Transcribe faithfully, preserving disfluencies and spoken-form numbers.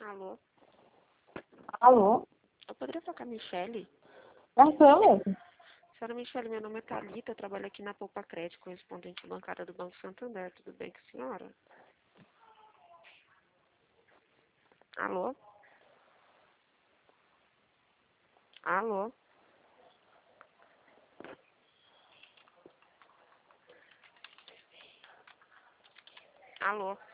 Alô? Alô? Eu poderia falar com a Michele? É, sou eu mesmo. Senhora Michele, meu nome é Thalita, eu trabalho aqui na Poupa Crédito, correspondente bancária do Banco Santander. Tudo bem com a senhora? Alô? Alô? Alô?